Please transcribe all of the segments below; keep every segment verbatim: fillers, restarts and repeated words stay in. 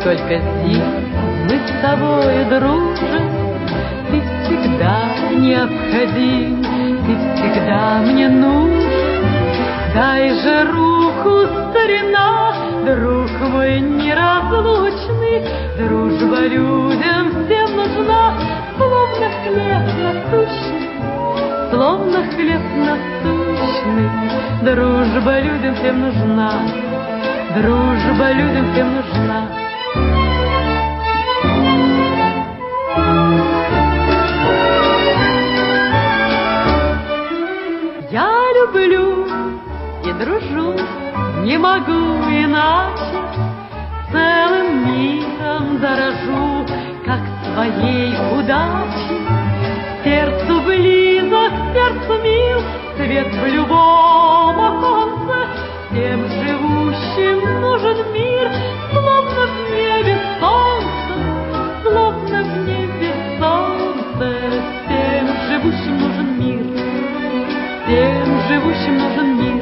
Сколько зим мы с тобой дружим, ты всегда необходим, ты всегда мне нужен. Дай же руку, старина, друг мой неразлучный. Дружба людям всем нужна, словно хлеб насущный, словно хлеб насущный. Дружба людям всем нужна, дружба людям всем нужна. Я люблю и дружу, не могу иначе, целым миром дорожу, как своей удачей. Сердцу близок, сердцу мил, свет в любом оконце, всем живущим нужен мир, словно в небе солнце, словно в небе солнце. Всем живущим нужен мир, всем живущим нужен мир.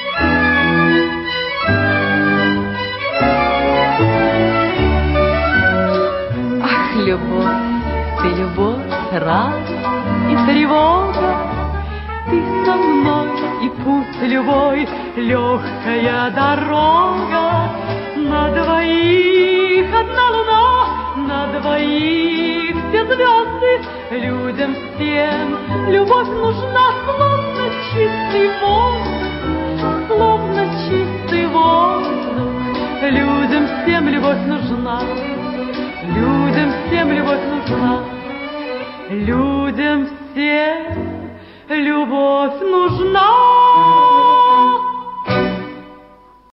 Ах, любовь, ты любовь, радость и тревога, ты со мной, и путь любой легкая дорога. На двоих одна луна, на двоих все звезды, людям всем любовь нужна, словно чистый воздух, словно чистый воздух. Людям всем любовь нужна, людям всем любовь нужна, людям всем любовь нужна.